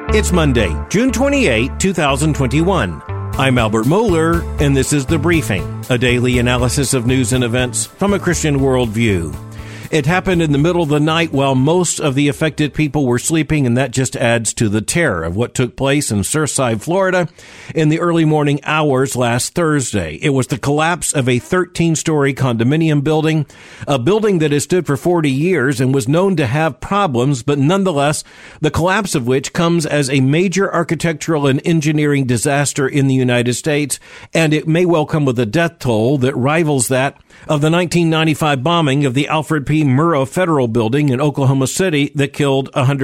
It's Monday, June 28, 2021. I'm Albert Mohler, and this is The Briefing, a daily analysis of news and events from a Christian worldview. It happened in the middle of the night while most of the affected people were sleeping, and that just adds to the terror of what took place in Surfside, Florida, in the early morning hours last Thursday. It was the collapse of a 13-story condominium building, a building that has stood for 40 years and was known to have problems, but nonetheless, the collapse of which comes as a major architectural and engineering disaster in the United States, and it may well come with a death toll that rivals that of the 1995 bombing of the Alfred P. Murrah Federal Building in Oklahoma City that killed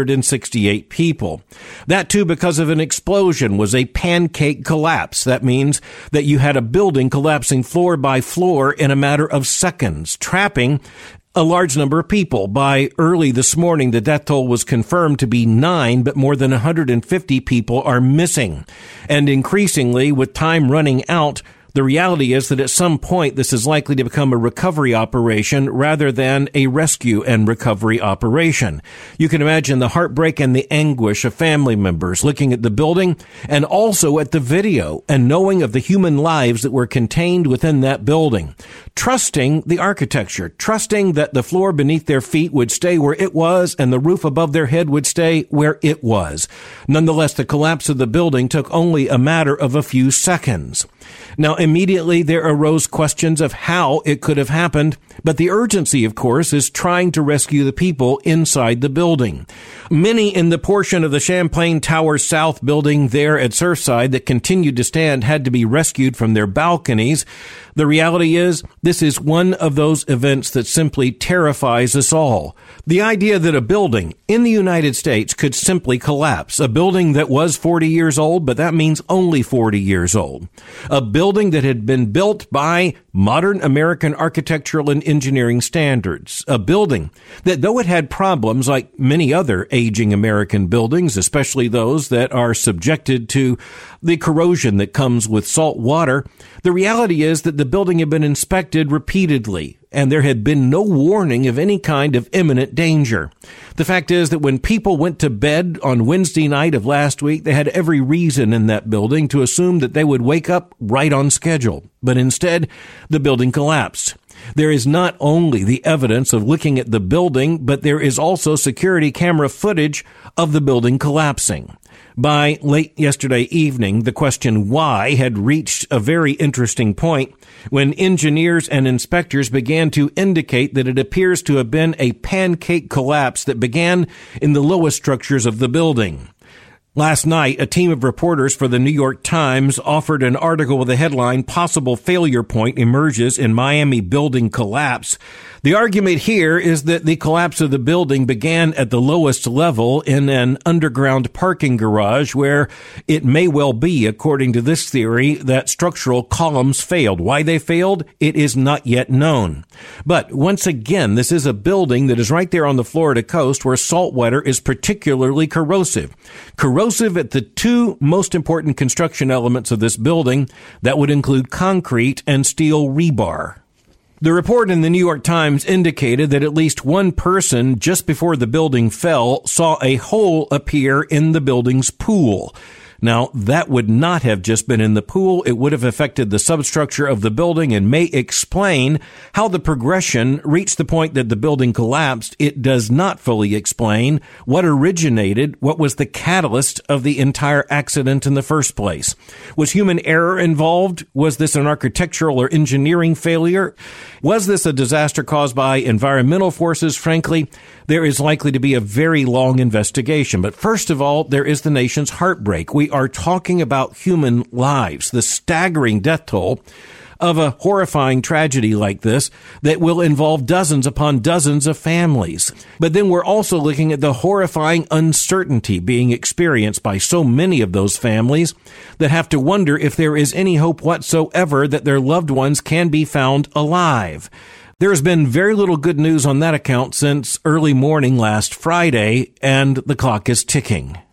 168 people. That, too, because of an explosion, was a pancake collapse. That means that you had a building collapsing floor by floor in a matter of seconds, trapping a large number of people. By early this morning, the death toll was confirmed to be 9, but more than 150 people are missing. And increasingly, with time running out, the reality is that at some point this is likely to become a recovery operation rather than a rescue and recovery operation. You can imagine the heartbreak and the anguish of family members looking at the building and also at the video and knowing of the human lives that were contained within that building. Trusting the architecture, trusting that the floor beneath their feet would stay where it was and the roof above their head would stay where it was. Nonetheless, the collapse of the building took only a matter of a few seconds. Now, immediately there arose questions of how it could have happened, but the urgency, of course, is trying to rescue the people inside the building. Many in the portion of the Champlain Tower South building there at Surfside that continued to stand had to be rescued from their balconies. The reality is, this is one of those events that simply terrifies us all. The idea that a building in the United States could simply collapse, a building that was 40 years old, but that means only 40 years old, a building that had been built by modern American architectural and engineering standards, a building that, though it had problems like many other aging American buildings, especially those that are subjected to the corrosion that comes with salt water, the reality is that the building had been inspected repeatedly, and there had been no warning of any kind of imminent danger. The fact is that when people went to bed on Wednesday night of last week, they had every reason in that building to assume that they would wake up right on schedule. But instead, the building collapsed. There is not only the evidence of looking at the building, but there is also security camera footage of the building collapsing. By late yesterday evening, the question why had reached a very interesting point when engineers and inspectors began to indicate that it appears to have been a pancake collapse that began in the lowest structures of the building. Last night, a team of reporters for the New York Times offered an article with the headline, "Possible Failure Point Emerges in Miami Building Collapse." The argument here is that the collapse of the building began at the lowest level in an underground parking garage where it may well be, according to this theory, that structural columns failed. Why they failed, it is not yet known. But once again, this is a building that is right there on the Florida coast where salt water is particularly corrosive. Corrosive at the two most important construction elements of this building, that would include concrete and steel rebar. The report in the New York Times indicated that at least one person just before the building fell saw a hole appear in the building's pool. Now, that would not have just been in the pool. It would have affected the substructure of the building and may explain how the progression reached the point that the building collapsed. It does not fully explain what originated, what was the catalyst of the entire accident in the first place. Was human error involved? Was this an architectural or engineering failure? Was this a disaster caused by environmental forces? Frankly, there is likely to be a very long investigation. But first of all, there is the nation's heartbreak. We are talking about human lives, the staggering death toll of a horrifying tragedy like this that will involve dozens upon dozens of families. But then we're also looking at the horrifying uncertainty being experienced by so many of those families that have to wonder if there is any hope whatsoever that their loved ones can be found alive. There has been very little good news on that account since early morning last Friday, and the clock is ticking.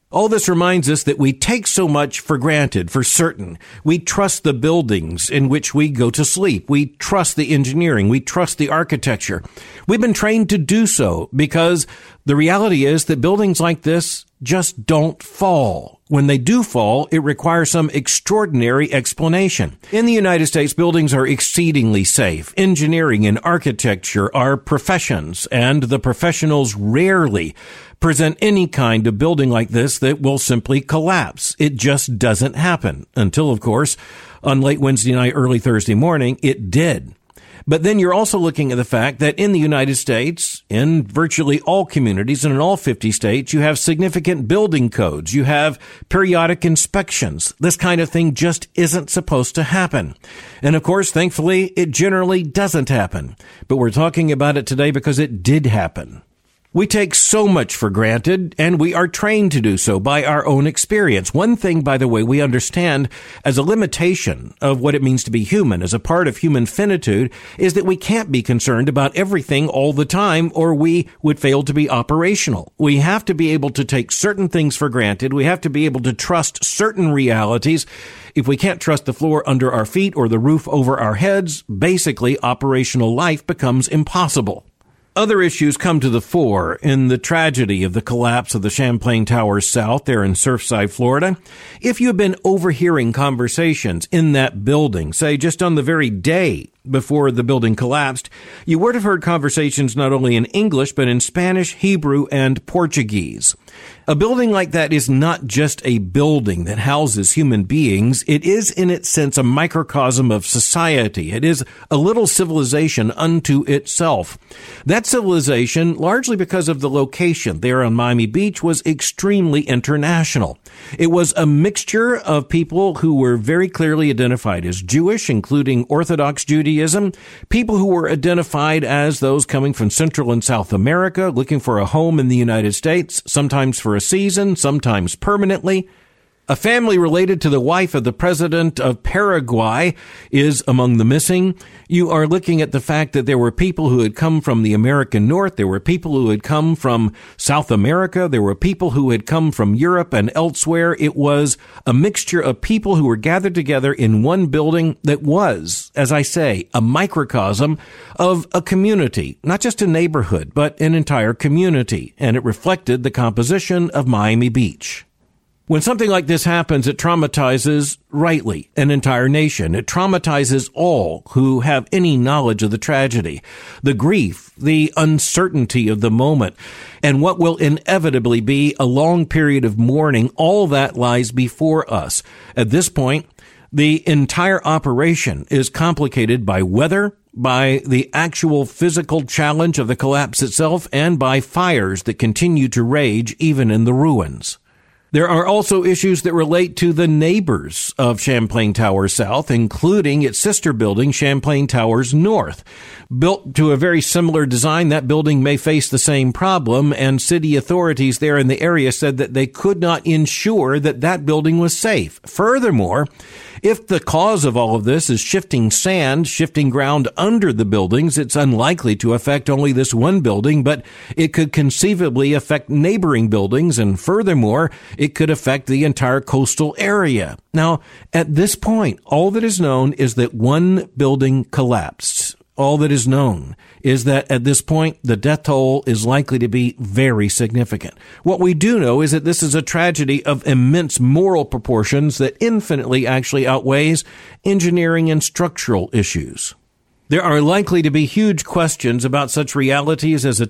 All this reminds us that we take so much for granted, for certain. We trust the buildings in which we go to sleep. We trust the engineering. We trust the architecture. We've been trained to do so because the reality is that buildings like this just don't fall. When they do fall, it requires some extraordinary explanation. In the United States, buildings are exceedingly safe. Engineering and architecture are professions, and the professionals rarely present any kind of building like this that will simply collapse. It just doesn't happen. Until, of course, on late Wednesday night, early Thursday morning, it did. But then you're also looking at the fact that in the United States, in virtually all communities and in all 50 states, you have significant building codes. You have periodic inspections. This kind of thing just isn't supposed to happen. And of course, thankfully, it generally doesn't happen. But we're talking about it today because it did happen. We take so much for granted, and we are trained to do so by our own experience. One thing, by the way, we understand as a limitation of what it means to be human, as a part of human finitude, is that we can't be concerned about everything all the time, or we would fail to be operational. We have to be able to take certain things for granted. We have to be able to trust certain realities. If we can't trust the floor under our feet or the roof over our heads, basically operational life becomes impossible. Other issues come to the fore in the tragedy of the collapse of the Champlain Towers South there in Surfside, Florida. If you've been overhearing conversations in that building, say just on the very day before the building collapsed, you would have heard conversations not only in English, but in Spanish, Hebrew, and Portuguese. A building like that is not just a building that houses human beings. It is, in its sense, a microcosm of society. It is a little civilization unto itself. That civilization, largely because of the location there on Miami Beach, was extremely international. It was a mixture of people who were very clearly identified as Jewish, including Orthodox Judaism, people who were identified as those coming from Central and South America, looking for a home in the United States, sometimes for a season, sometimes permanently. A family related to the wife of the president of Paraguay is among the missing. You are looking at the fact that there were people who had come from the American North. There were people who had come from South America. There were people who had come from Europe and elsewhere. It was a mixture of people who were gathered together in one building that was, as I say, a microcosm of a community, not just a neighborhood, but an entire community. And it reflected the composition of Miami Beach. When something like this happens, it traumatizes, rightly, an entire nation. It traumatizes all who have any knowledge of the tragedy, the grief, the uncertainty of the moment, and what will inevitably be a long period of mourning. All that lies before us. At this point, the entire operation is complicated by weather, by the actual physical challenge of the collapse itself, and by fires that continue to rage even in the ruins. There are also issues that relate to the neighbors of Champlain Towers South, including its sister building, Champlain Towers North. Built to a very similar design, that building may face the same problem, and city authorities there in the area said that they could not ensure that that building was safe. Furthermore, if the cause of all of this is shifting sand, shifting ground under the buildings, it's unlikely to affect only this one building, but it could conceivably affect neighboring buildings, and furthermore, it could affect the entire coastal area. Now, at this point, all that is known is that one building collapsed. All that is known is that at this point, the death toll is likely to be very significant. What we do know is that this is a tragedy of immense moral proportions that infinitely actually outweighs engineering and structural issues. There are likely to be huge questions about such realities as a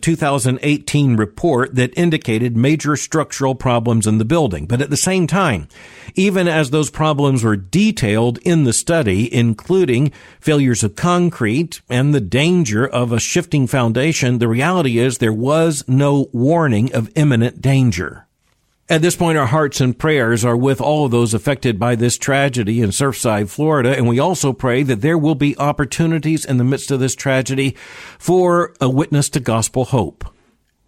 2018 report that indicated major structural problems in the building. But at the same time, even as those problems were detailed in the study, including failures of concrete and the danger of a shifting foundation, the reality is there was no warning of imminent danger. At this point, our hearts and prayers are with all of those affected by this tragedy in Surfside, Florida, and we also pray that there will be opportunities in the midst of this tragedy for a witness to gospel hope.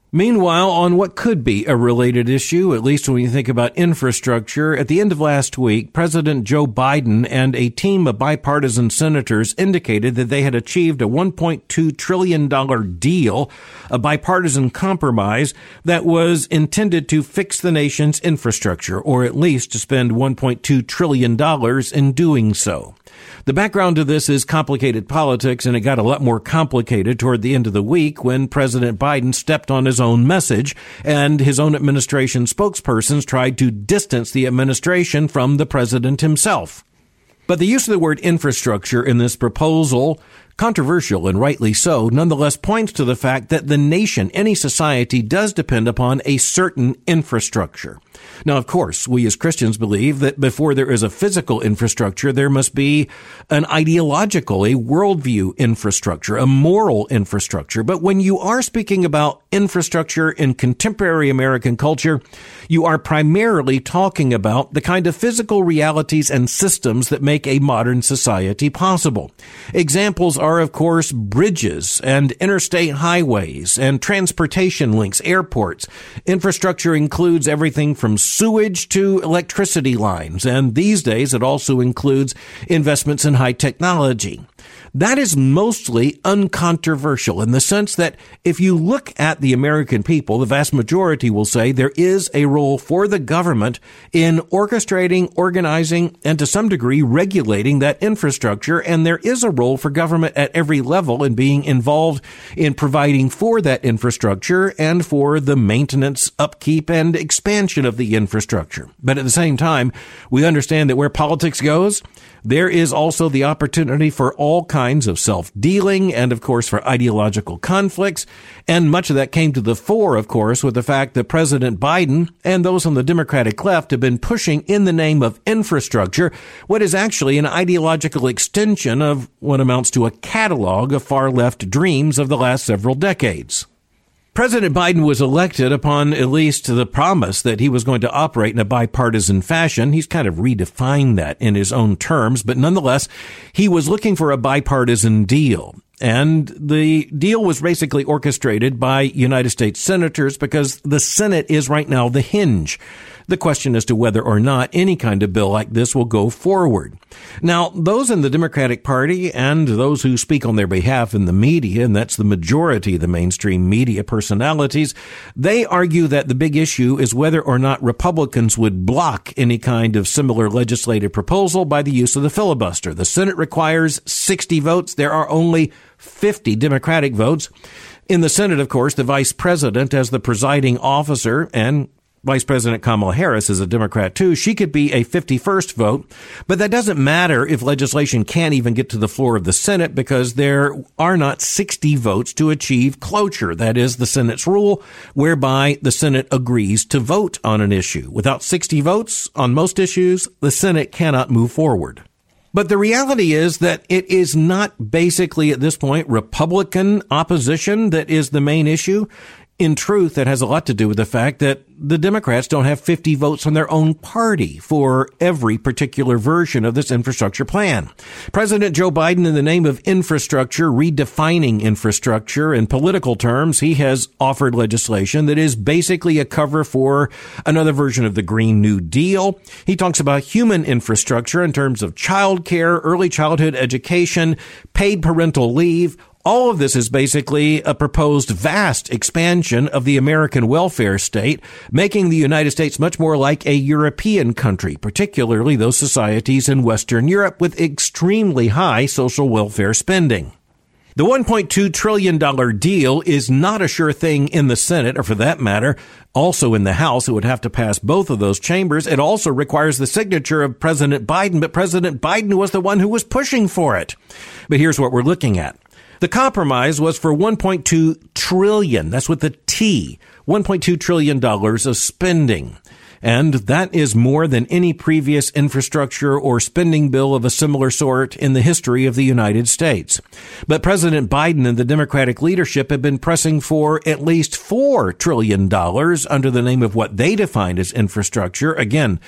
Meanwhile, on what could be a related issue, at least when you think about infrastructure, at the end of last week, President Joe Biden and a team of bipartisan senators indicated that they had achieved a $1.2 trillion deal, a bipartisan compromise that was intended to fix the nation's infrastructure, or at least to spend $1.2 trillion in doing so. The background to this is complicated politics, and it got a lot more complicated toward the end of the week when President Biden stepped on his own message and his own administration spokespersons tried to distance the administration from the president himself. But the use of the word infrastructure in this proposal, controversial and rightly so, nonetheless points to the fact that the nation, any society, does depend upon a certain infrastructure. Now, of course, we as Christians believe that before there is a physical infrastructure, there must be an ideological, a worldview infrastructure, a moral infrastructure. But when you are speaking about infrastructure in contemporary American culture, you are primarily talking about the kind of physical realities and systems that make a modern society possible. Examples are, of course, bridges and interstate highways and transportation links, airports. Infrastructure includes everything from sewage to electricity lines, and these days it also includes investments in high technology. That is mostly uncontroversial in the sense that if you look at the American people, the vast majority will say there is a role for the government in orchestrating, organizing, and to some degree regulating that infrastructure, and there is a role for government at every level in being involved in providing for that infrastructure and for the maintenance, upkeep, and expansion of the infrastructure. But at the same time, we understand that where politics goes, there is also the opportunity for all kinds of self-dealing and, of course, for ideological conflicts. And much of that came to the fore, of course, with the fact that President Biden and those on the Democratic left have been pushing in the name of infrastructure what is actually an ideological extension of what amounts to a catalog of far-left dreams of the last several decades. President Biden was elected upon at least the promise that he was going to operate in a bipartisan fashion. He's kind of redefined that in his own terms, but nonetheless, he was looking for a bipartisan deal. And the deal was basically orchestrated by United States senators because the Senate is right now the hinge. The question as to whether or not any kind of bill like this will go forward. Now, those in the Democratic Party and those who speak on their behalf in the media, and that's the majority of the mainstream media personalities, they argue that the big issue is whether or not Republicans would block any kind of similar legislative proposal by the use of the filibuster. The Senate requires 60 votes. There are only 50 Democratic votes. In the Senate, of course, the vice president as the presiding officer, and Vice President Kamala Harris is a Democrat too. She could be a 51st vote, but that doesn't matter if legislation can't even get to the floor of the Senate because there are not 60 votes to achieve cloture. That is the Senate's rule whereby the Senate agrees to vote on an issue. Without 60 votes on most issues, the Senate cannot move forward. But the reality is that it is not basically at this point Republican opposition that is the main issue. In truth, it has a lot to do with the fact that the Democrats don't have 50 votes from their own party for every particular version of this infrastructure plan. President Joe Biden, in the name of infrastructure, redefining infrastructure in political terms, he has offered legislation that is basically a cover for another version of the Green New Deal. He talks about human infrastructure in terms of child care, early childhood education, paid parental leave. All of this is basically a proposed vast expansion of the American welfare state, making the United States much more like a European country, particularly those societies in Western Europe with extremely high social welfare spending. The $1.2 trillion deal is not a sure thing in the Senate, or for that matter, also in the House. It would have to pass both of those chambers. It also requires the signature of President Biden, but President Biden was the one who was pushing for it. But here's what we're looking at. The compromise was for $1.2 trillion. That's with the T. $1.2 trillion of spending. And that is more than any previous infrastructure or spending bill of a similar sort in the history of the United States. But President Biden and the Democratic leadership have been pressing for at least $4 trillion under the name of what they defined as infrastructure. Again,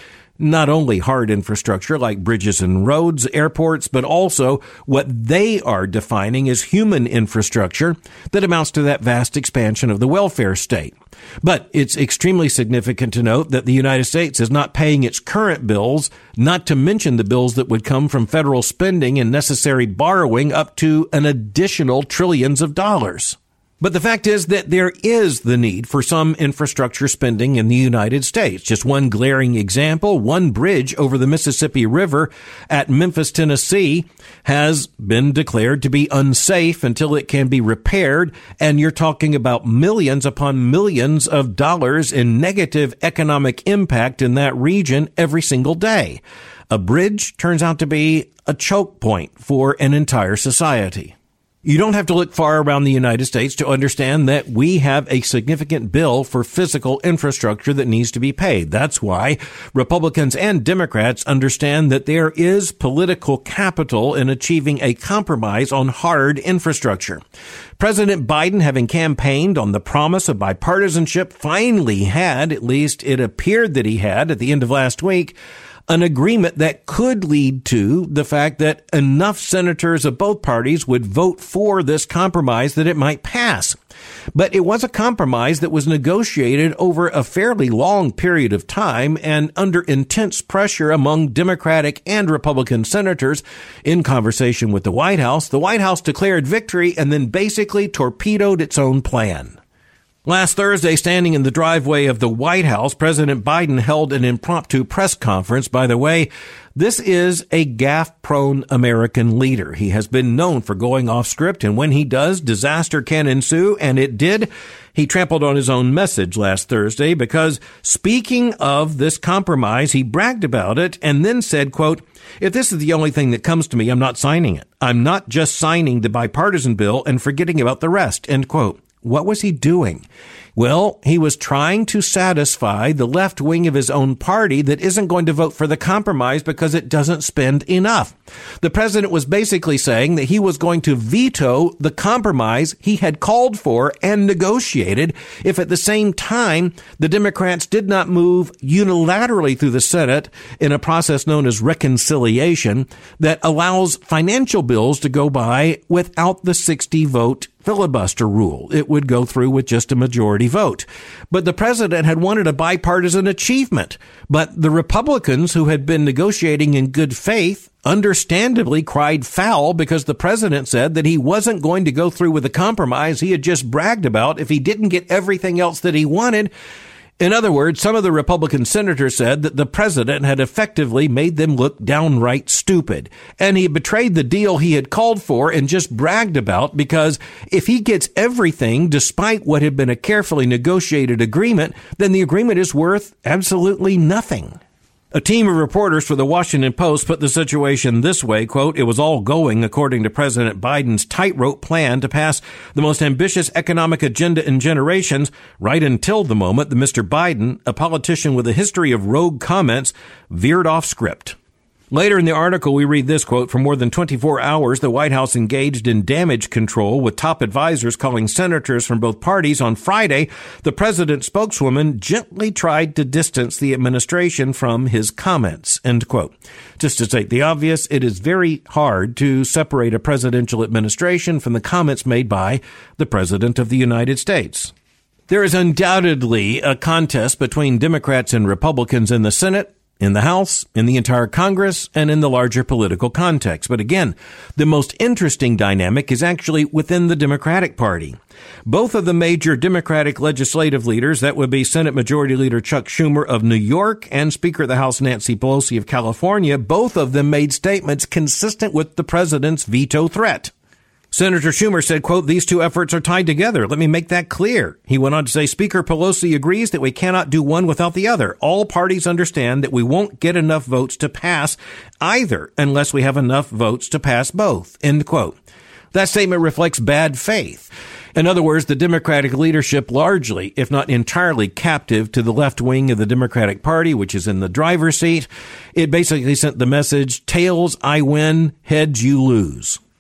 Not only hard infrastructure like bridges and roads, airports, but also what they are defining as human infrastructure that amounts to that vast expansion of the welfare state. But it's extremely significant to note that the United States is not paying its current bills, not to mention the bills that would come from federal spending and necessary borrowing up to an additional trillions of dollars. But the fact is that there is the need for some infrastructure spending in the United States. Just one glaring example, one bridge over the Mississippi River at Memphis, Tennessee, has been declared to be unsafe until it can be repaired. And you're talking about millions upon millions of dollars in negative economic impact in that region every single day. A bridge turns out to be a choke point for an entire society. You don't have to look far around the United States to understand that we have a significant bill for physical infrastructure that needs to be paid. That's why Republicans and Democrats understand that there is political capital in achieving a compromise on hard infrastructure. President Biden, having campaigned on the promise of bipartisanship, finally had, at least it appeared that he had at the end of last week, an agreement that could lead to the fact that enough senators of both parties would vote for this compromise that it might pass. But it was a compromise that was negotiated over a fairly long period of time and under intense pressure among Democratic and Republican senators. In conversation with the White House declared victory and then basically torpedoed its own plan. Last Thursday, standing in the driveway of the White House, President Biden held an impromptu press conference. By the way, this is a gaffe-prone American leader. He has been known for going off script, and when he does, disaster can ensue, and it did. He trampled on his own message last Thursday because, speaking of this compromise, he bragged about it and then said, quote, "If this is the only thing that comes to me, I'm not signing it. I'm not just signing the bipartisan bill and forgetting about the rest," end quote. What was he doing? Well, he was trying to satisfy the left wing of his own party that isn't going to vote for the compromise because it doesn't spend enough. The president was basically saying that he was going to veto the compromise he had called for and negotiated if at the same time the Democrats did not move unilaterally through the Senate in a process known as reconciliation that allows financial bills to go by without the 60-vote filibuster rule. It would go through with just a majority vote. But the president had wanted a bipartisan achievement. But the Republicans who had been negotiating in good faith understandably cried foul because the president said that he wasn't going to go through with the compromise he had just bragged about if he didn't get everything else that he wanted. In other words, some of the Republican senators said that the president had effectively made them look downright stupid. And he betrayed the deal he had called for and just bragged about because if he gets everything despite what had been a carefully negotiated agreement, then the agreement is worth absolutely nothing. A team of reporters for the Washington Post put the situation this way, quote, "It was all going according to President Biden's tightrope plan to pass the most ambitious economic agenda in generations, right until the moment that Mr. Biden, a politician with a history of rogue comments, veered off script." Later in the article, we read this quote, "For more than 24 hours, the White House engaged in damage control with top advisors calling senators from both parties. On Friday, the president's spokeswoman gently tried to distance the administration from his comments," end quote. Just to state the obvious, it is very hard to separate a presidential administration from the comments made by the President of the United States. There is undoubtedly a contest between Democrats and Republicans in the Senate, in the House, in the entire Congress, and in the larger political context. But again, the most interesting dynamic is actually within the Democratic Party. Both of the major Democratic legislative leaders, that would be Senate Majority Leader Chuck Schumer of New York and Speaker of the House Nancy Pelosi of California, both of them made statements consistent with the president's veto threat. Senator Schumer said, quote, "These two efforts are tied together. Let me make that clear." He went on to say, "Speaker Pelosi agrees that we cannot do one without the other. All parties understand that we won't get enough votes to pass either unless we have enough votes to pass both," end quote. That statement reflects bad faith. In other words, the Democratic leadership largely, if not entirely, captive to the left wing of the Democratic Party, which is in the driver's seat. It basically sent the message, tails I win, heads you lose.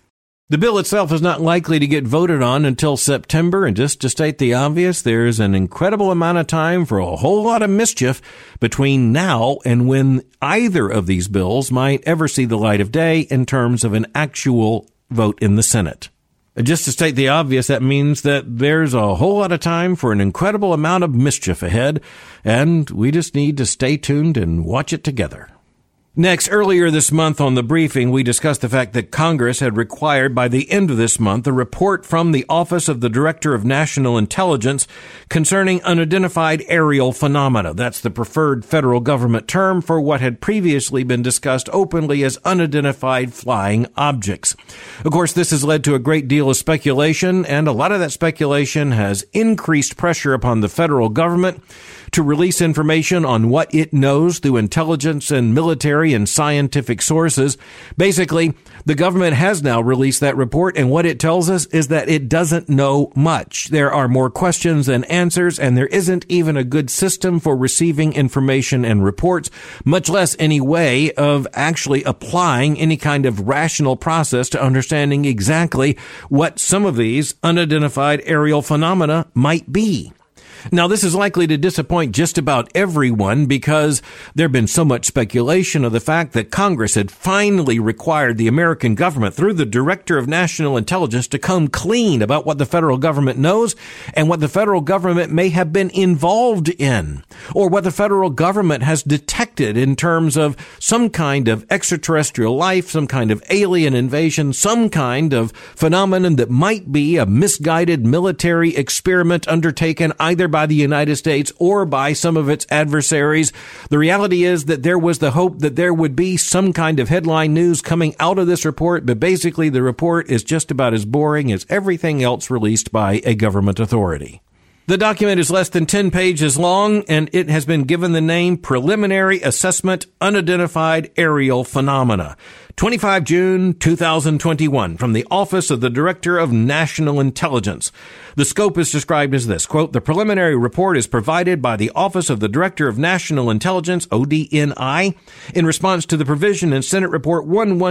The bill itself is not likely to get voted on until September, and just to state the obvious, there's an incredible amount of time for a whole lot of mischief between now and when either of these bills might ever see the light of day in terms of an actual vote in the Senate. Just to state the obvious, that means that there's a whole lot of time for an incredible amount of mischief ahead, and we just need to stay tuned and watch it together. Next, earlier this month on The Briefing, we discussed the fact that Congress had required by the end of this month a report from the Office of the Director of National Intelligence concerning unidentified aerial phenomena. That's the preferred federal government term for what had previously been discussed openly as unidentified flying objects. Of course, this has led to a great deal of speculation, and a lot of that speculation has increased pressure upon the federal government to release information on what it knows through intelligence and military and scientific sources. Basically, the government has now released that report, and what it tells us is that it doesn't know much. There are more questions than answers, and there isn't even a good system for receiving information and reports, much less any way of actually applying any kind of rational process to understanding exactly what some of these unidentified aerial phenomena might be. Now, this is likely to disappoint just about everyone because there had been so much speculation of the fact that Congress had finally required the American government through the Director of National Intelligence to come clean about what the federal government knows and what the federal government may have been involved in, or what the federal government has detected in terms of some kind of extraterrestrial life, some kind of alien invasion, some kind of phenomenon that might be a misguided military experiment undertaken either by the United States or by some of its adversaries. The reality is that there was the hope that there would be some kind of headline news coming out of this report, but basically the report is just about as boring as everything else released by a government authority. The document is less than 10 pages long, and it has been given the name Preliminary Assessment Unidentified Aerial Phenomena. 25 June 2021, from the Office of the Director of National Intelligence. The scope is described as this, quote, "The preliminary report is provided by the Office of the Director of National Intelligence, ODNI, in response to the provision in Senate Report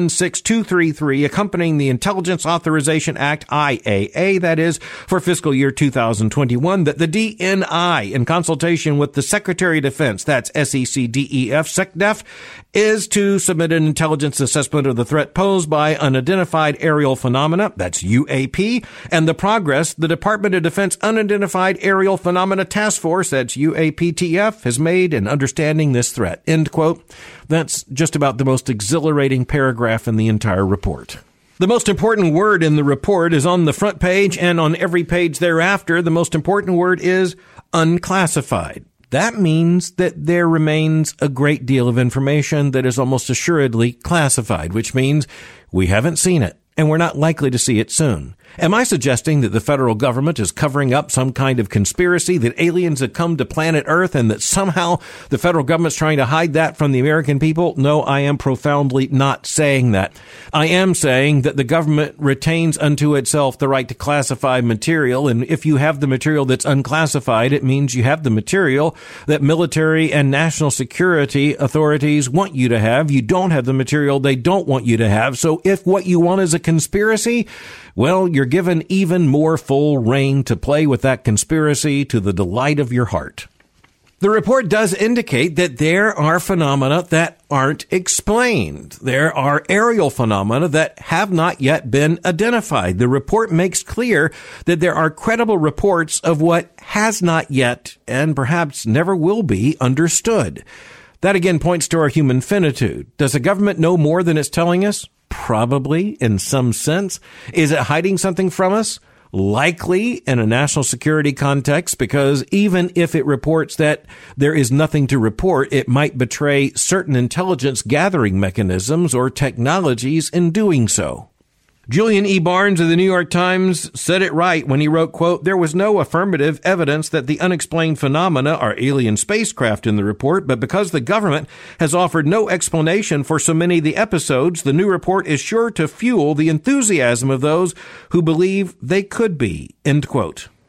116233 accompanying the Intelligence Authorization Act, IAA, that is, for fiscal year 2021, that the DNI, in consultation with the Secretary of Defense, that's SECDEF, SecDef, is to submit an intelligence assessment of the threat posed by unidentified aerial phenomena, that's UAP, and the progress the Department of Defense Unidentified Aerial Phenomena Task Force, that's UAPTF, has made in understanding this threat," end quote. That's just about the most exhilarating paragraph in the entire report. The most important word in the report is on the front page, and on every page thereafter, the most important word is unclassified. That means that there remains a great deal of information that is almost assuredly classified, which means we haven't seen it, and we're not likely to see it soon. Am I suggesting that the federal government is covering up some kind of conspiracy, that aliens have come to planet Earth and that somehow the federal government's trying to hide that from the American people? No, I am profoundly not saying that. I am saying that the government retains unto itself the right to classify material, and if you have the material that's unclassified, it means you have the material that military and national security authorities want you to have. You don't have the material they don't want you to have. So if what you want is a conspiracy, well, you're given even more full reign to play with that conspiracy to the delight of your heart. The report does indicate that there are phenomena that aren't explained. There are aerial phenomena that have not yet been identified. The report makes clear that there are credible reports of what has not yet, and perhaps never will be, understood. That again points to our human finitude. Does the government know more than it's telling us? Probably, in some sense. Is it hiding something from us? Likely in a national security context, because even if it reports that there is nothing to report, it might betray certain intelligence gathering mechanisms or technologies in doing so. Julian E. Barnes of the New York Times said it right when he wrote, quote, "There was no affirmative evidence that the unexplained phenomena are alien spacecraft in the report, but because the government has offered no explanation for so many of the episodes, the new report is sure to fuel the enthusiasm of those who believe they could be," end quote.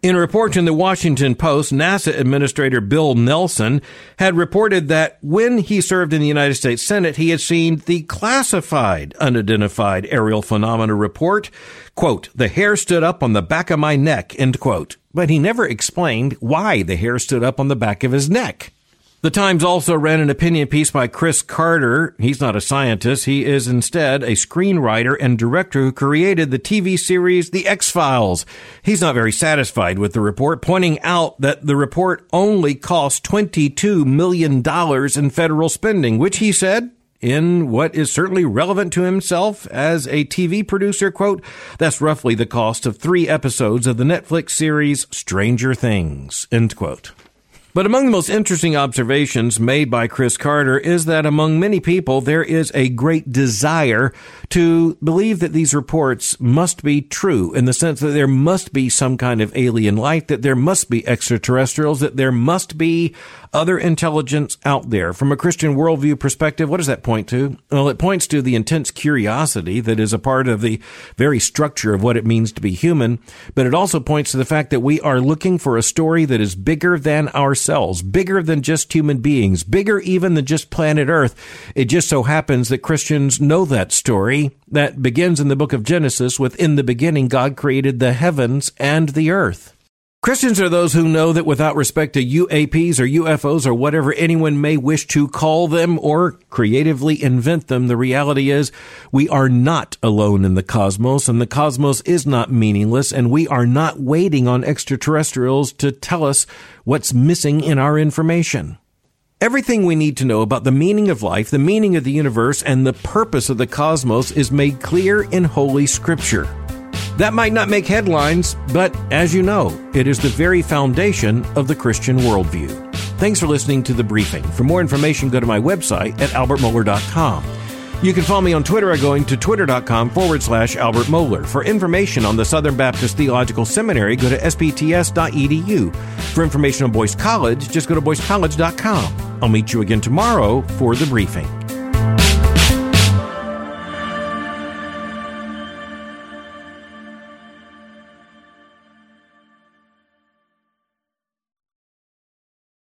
In a report in the Washington Post, NASA Administrator Bill Nelson had reported that when he served in the United States Senate, he had seen the classified unidentified aerial phenomena report, quote, "The hair stood up on the back of my neck," end quote. But he never explained why the hair stood up on the back of his neck. The Times also ran an opinion piece by Chris Carter. He's not a scientist. He is instead a screenwriter and director who created the TV series The X-Files. He's not very satisfied with the report, pointing out that the report only cost $22 million in federal spending, which he said, in what is certainly relevant to himself as a TV producer, quote, "That's roughly the cost of 3 episodes of the Netflix series Stranger Things," end quote. But among the most interesting observations made by Chris Carter is that among many people, there is a great desire to believe that these reports must be true, in the sense that there must be some kind of alien life, that there must be extraterrestrials, that there must be other intelligence out there. From a Christian worldview perspective, what does that point to? Well, it points to the intense curiosity that is a part of the very structure of what it means to be human, but it also points to the fact that we are looking for a story that is bigger than ourselves, bigger than just human beings, bigger even than just planet Earth. It just so happens that Christians know that story that begins in the book of Genesis with, "In the beginning, God created the heavens and the earth." Christians are those who know that without respect to UAPs or UFOs or whatever anyone may wish to call them or creatively invent them, the reality is we are not alone in the cosmos, and the cosmos is not meaningless, and we are not waiting on extraterrestrials to tell us what's missing in our information. Everything we need to know about the meaning of life, the meaning of the universe, and the purpose of the cosmos is made clear in Holy Scripture. That might not make headlines, but as you know, it is the very foundation of the Christian worldview. Thanks for listening to The Briefing. For more information, go to my website at albertmohler.com. You can follow me on Twitter by going to twitter.com/Albert Mohler. For information on the Southern Baptist Theological Seminary, go to spts.edu. For information on Boyce College, just go to boycecollege.com. I'll meet you again tomorrow for The Briefing.